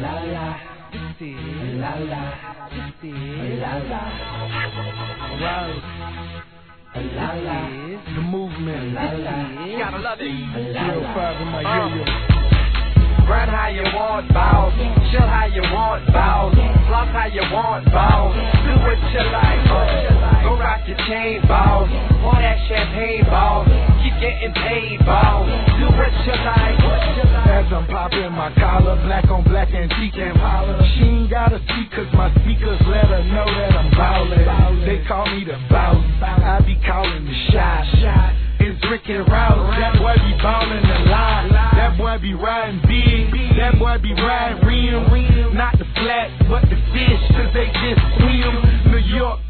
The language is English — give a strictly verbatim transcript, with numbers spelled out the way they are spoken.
la la. This is la la. This is la la. Wow. La la. The movement. La la. You gotta love it. zero five in my yo-yo. Run how you want, boss. Chill how you want, boss. Floss how you want, boss. Do what you like, boss. Go rock your chain, boss. Pour that champagne, boss. Keep getting paid, boss. Do what you like, what you like. As I'm popping my collar, black on black antique Impala. She ain't gotta speak cause my speakers let her know that I'm ballin'. They call me the boss. I be calling the shot. It's Rick and Rouse. That boy be ballin' a lot. That boy be riding big. That boy be riding rim. Not the flat, but the fish, cause they just swim. New York